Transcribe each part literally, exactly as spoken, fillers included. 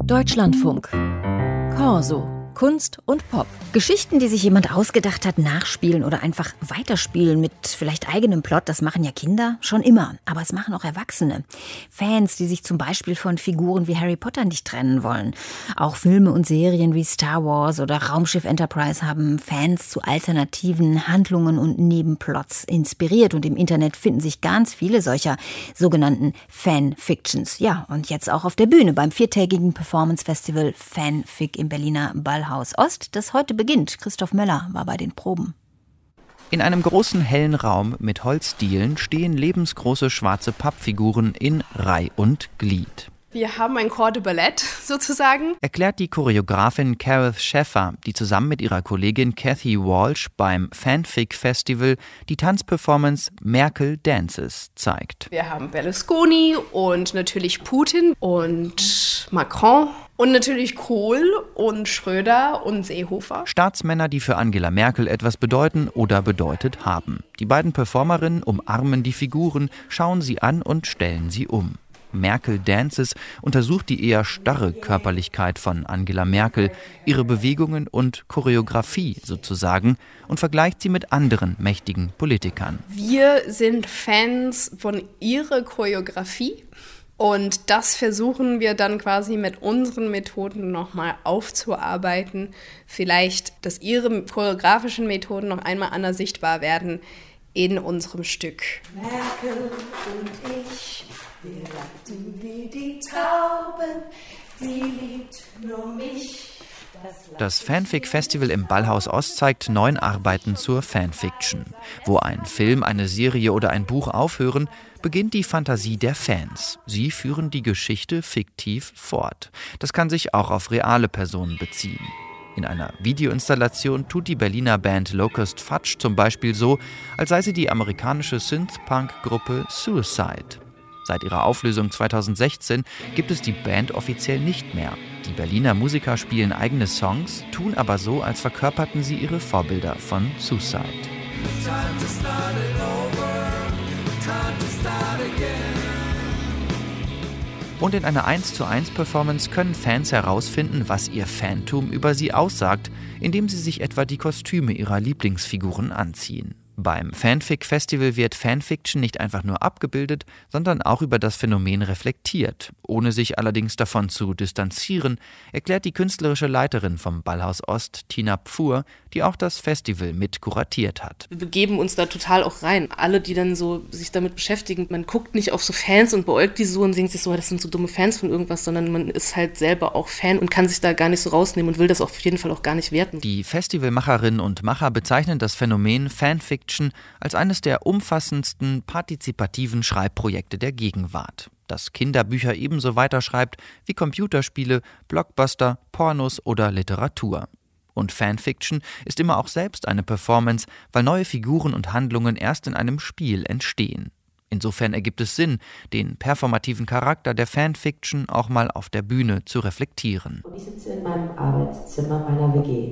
Deutschlandfunk. Corso. Kunst und Pop. Geschichten, die sich jemand ausgedacht hat, nachspielen oder einfach weiterspielen mit vielleicht eigenem Plot, das machen ja Kinder schon immer. Aber es machen auch Erwachsene. Fans, die sich zum Beispiel von Figuren wie Harry Potter nicht trennen wollen. Auch Filme und Serien wie Star Wars oder Raumschiff Enterprise haben Fans zu alternativen Handlungen und Nebenplots inspiriert. Und im Internet finden sich ganz viele solcher sogenannten Fanfictions. Ja, und jetzt auch auf der Bühne beim viertägigen Performance-Festival Fanfic im Berliner Ballhaus Ost, das heute beginnt. Christoph Möller war bei den Proben. In einem großen hellen Raum mit Holzdielen stehen lebensgroße schwarze Pappfiguren in Reih und Glied. Wir haben ein Corps de Ballet sozusagen. Erklärt die Choreografin Careth Scheffer, die zusammen mit ihrer Kollegin Cathy Walsh beim Fanfic Festival die Tanzperformance Merkel Dances zeigt. Wir haben Berlusconi und natürlich Putin und Macron und natürlich Kohl und Schröder und Seehofer. Staatsmänner, die für Angela Merkel etwas bedeuten oder bedeutet haben. Die beiden Performerinnen umarmen die Figuren, schauen sie an und stellen sie um. Merkel Dances untersucht die eher starre Körperlichkeit von Angela Merkel, ihre Bewegungen und Choreografie sozusagen, und vergleicht sie mit anderen mächtigen Politikern. Wir sind Fans von ihrer Choreografie und das versuchen wir dann quasi mit unseren Methoden nochmal aufzuarbeiten. Vielleicht, dass ihre choreografischen Methoden noch einmal anders sichtbar werden in unserem Stück. Merkel und ich. Wir landen wie die Tauben, sie liebt nur mich. Das Fanfic-Festival im Ballhaus Ost zeigt neun Arbeiten zur Fanfiction. Wo ein Film, eine Serie oder ein Buch aufhören, beginnt die Fantasie der Fans. Sie führen die Geschichte fiktiv fort. Das kann sich auch auf reale Personen beziehen. In einer Videoinstallation tut die Berliner Band Locust Fudge zum Beispiel so, als sei sie die amerikanische Synth-Punk-Gruppe Suicide. Seit ihrer Auflösung zweitausendsechzehn gibt es die Band offiziell nicht mehr. Die Berliner Musiker spielen eigene Songs, tun aber so, als verkörperten sie ihre Vorbilder von Suicide. Und in einer eins zu eins Performance können Fans herausfinden, was ihr Fantum über sie aussagt, indem sie sich etwa die Kostüme ihrer Lieblingsfiguren anziehen. Beim Fanfic-Festival wird Fanfiction nicht einfach nur abgebildet, sondern auch über das Phänomen reflektiert. Ohne sich allerdings davon zu distanzieren, erklärt die künstlerische Leiterin vom Ballhaus Ost, Tina Pfuhr, die auch das Festival mit kuratiert hat. Wir begeben uns da total auch rein. Alle, die dann so sich damit beschäftigen, man guckt nicht auf so Fans und beäugt die so und denkt sich so, das sind so dumme Fans von irgendwas, sondern man ist halt selber auch Fan und kann sich da gar nicht so rausnehmen und will das auf jeden Fall auch gar nicht werten. Die Festivalmacherinnen und Macher bezeichnen das Phänomen Fanfiction als eines der umfassendsten partizipativen Schreibprojekte der Gegenwart, das Kinderbücher ebenso weiterschreibt wie Computerspiele, Blockbuster, Pornos oder Literatur. Und Fanfiction ist immer auch selbst eine Performance, weil neue Figuren und Handlungen erst in einem Spiel entstehen. Insofern ergibt es Sinn, den performativen Charakter der Fanfiction auch mal auf der Bühne zu reflektieren. Ich sitze in meinem Arbeitszimmer meiner W G.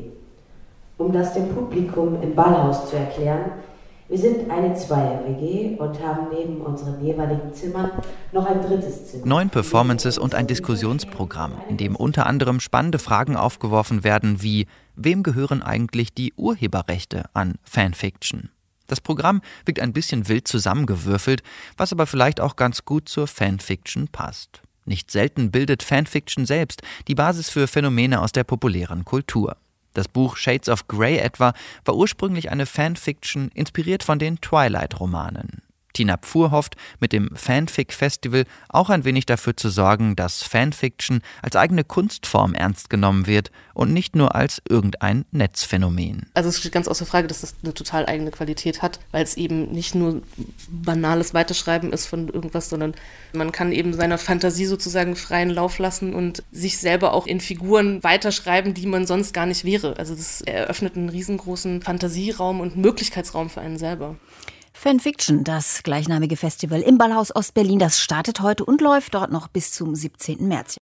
Um das dem Publikum im Ballhaus zu erklären, wir sind eine Zweier-W G und haben neben unseren jeweiligen Zimmern noch ein drittes Zimmer. Neun Performances und ein Diskussionsprogramm, in dem unter anderem spannende Fragen aufgeworfen werden wie: Wem gehören eigentlich die Urheberrechte an Fanfiction? Das Programm wirkt ein bisschen wild zusammengewürfelt, was aber vielleicht auch ganz gut zur Fanfiction passt. Nicht selten bildet Fanfiction selbst die Basis für Phänomene aus der populären Kultur. Das Buch Shades of Grey etwa war ursprünglich eine Fanfiction, inspiriert von den Twilight-Romanen. Tina Pfuhr hofft, mit dem Fanfic-Festival auch ein wenig dafür zu sorgen, dass Fanfiction als eigene Kunstform ernst genommen wird und nicht nur als irgendein Netzphänomen. Also es steht ganz außer Frage, dass das eine total eigene Qualität hat, weil es eben nicht nur banales Weiterschreiben ist von irgendwas, sondern man kann eben seiner Fantasie sozusagen freien Lauf lassen und sich selber auch in Figuren weiterschreiben, die man sonst gar nicht wäre. Also das eröffnet einen riesengroßen Fantasieraum und Möglichkeitsraum für einen selber. Fanfiction, das gleichnamige Festival im Ballhaus Ostberlin, das startet heute und läuft dort noch bis zum siebzehnten März.